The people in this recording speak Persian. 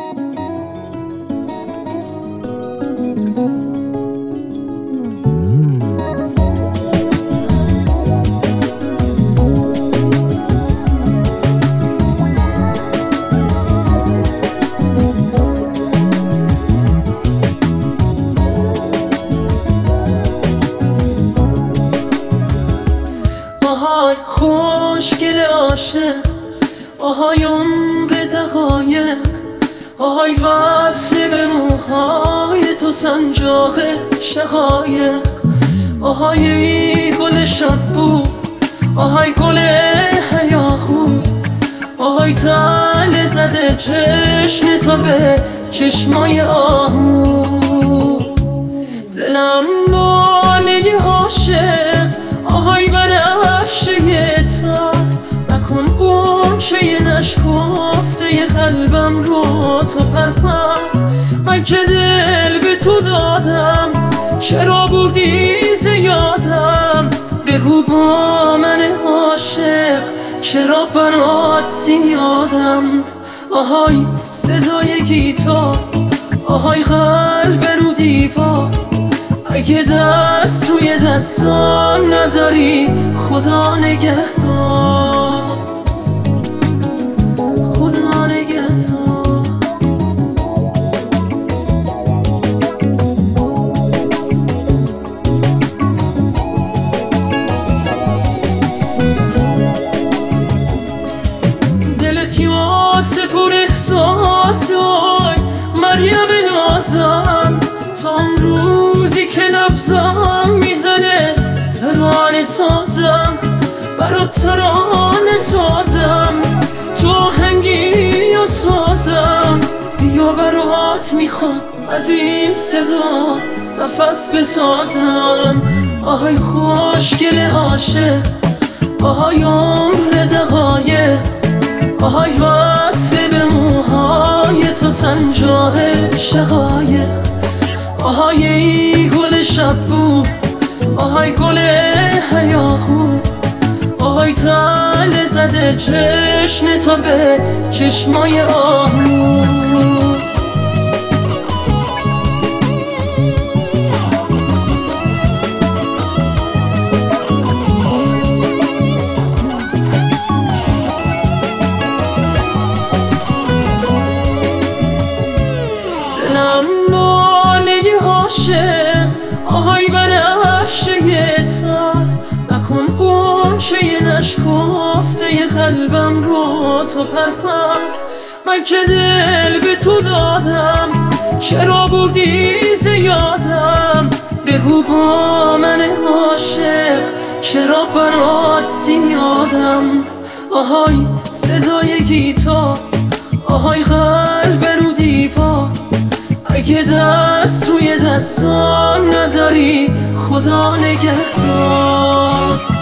آهای خوشگل عاشق، آهای عمر دقایق، آهای وصل به موهای تو سنجاق شقایق، آهای گل شب‌بو، آهای گل هیاهو، آهای تله زده چشم تو به چشمای آهو. دلم ناله عاشق، آهای بنفشه تر، نکن غنچه نشکفته قلبم رو تو پرپر. من که دل به تو دادم، چرا بودی زیادم؟ بگو با من عاشق، چرا برات زیادم؟ آهای صدای گیتار، آهای قلب رو دیوار، اگه دست روی دستان نداری خدا نگهدار، خدا نگهدار. دلت یاسه پر احساس، آی مریم نازم، تا روزی که نبضم میزنه ترانه سازم، برات ترانه سازم، تو آهنگی و سازم، بیا برات میخوام از این صدا نفس بسازم. آهای خوشگل عاشق، آهای عمر دقایق، آهای وصل به موهای تو سنجاق شقایق، آهای گل شب‌بو، آهای گل هیاهو، آهای تله زده چشم تو به چشمای آهو. دلم ناله عاشق، آهای بنفشه تر، نکن غنچه نشکفته قلبم رو تو پرپر. من که دل به تو دادم، چرا بودی زیادم؟ بگو با من عاشق، چرا برات زیادم؟ آهای صدای گیتار، آهای قلب رو دیوار، اگه دست روی دستان نداری خدا نگهدار.